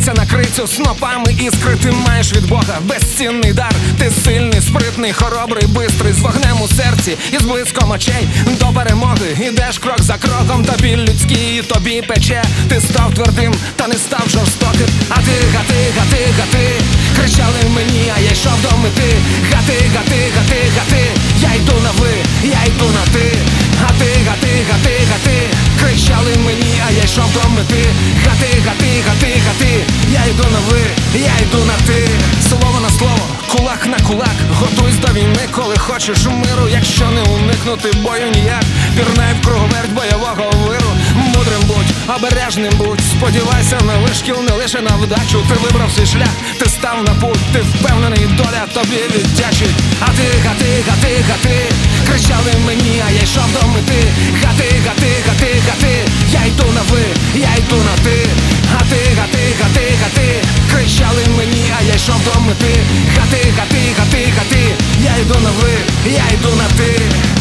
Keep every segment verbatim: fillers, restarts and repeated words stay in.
Вулиця на крицю снопами іскри. Ти маєш від Бога безцінний дар. Ти сильний, спритний, хоробрий, бистрий, з вогнем у серці і з блиском очей до перемоги. Ідеш крок за кроком, та біль людський тобі пече. Ти став твердим, та не став жорстоким. А ти, гати, гати, гати, кричали мені, а я йшов до мети. Гати, гати, гати, гати, я йду на ви, я йду на ти. Гати, гати, гати, гати, кричали мені, а я йшов до мети. Гати, гати, гати, гати, я йду на ви, я йду на ти. Слово на слово, кулак на кулак, готуйсь до війни, коли хочеш миру. Якщо не уникнути бою ніяк, пірнай в круговерть бойового виру. Мудрим будь, обережним будь, сподівайся на вишкіл, не лише на вдачу. Ти вибрав свій шлях, ти став на путь, ти впевнений, доля тобі віддячить. А ти, гати, гати, гати, кричали мені, а я йшов до мети. Гати, гати, гати, гати, я йду на ви, я йду на ти. Гати, гати, гати, гати, кричали мені, а я йшов до мети. Гати, гати, гати, гати, я йду на ви, я йду на ти.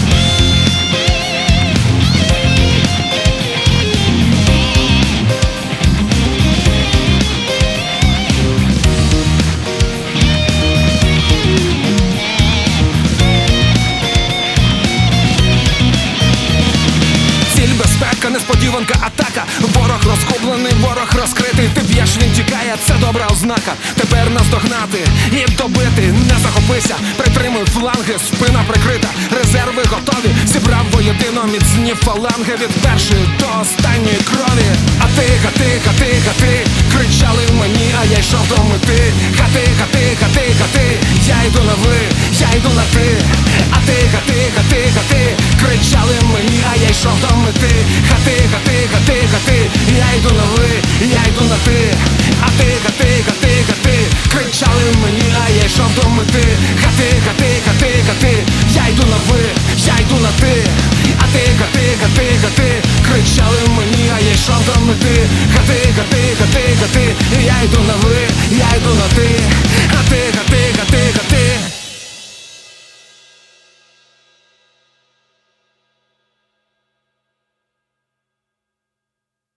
Несподіванка, атака, ворог розкублений, ворог розкритий. Ти б'єш, він тікає, це добра ознака. Тепер наздогнати і добити. Не захопися, притримуй фланги, спина прикрита, резерви готові. Зібрав воєдино міцні фаланги від першої до останньої крові. А ти, гати, гати, гати, кричали мені, а я йшов до мети. Гати, гати, гати, гати, я йду на ви, я йду на ти. А ти, гати, гати, гати, кричали мені, а я йшов до мети. Гати, гати, гати, гати, я йду на ви, я йду на ти. А ти, гати, гати, гати, кричали мені, а я йшов до мети. Гати, гати, гати, гати, я йду на ви, я йду на ти. А ти, гати, гати, гати, кричали мені, а я йшов до мети. Гати, гати, гати, гати, я йду на ви.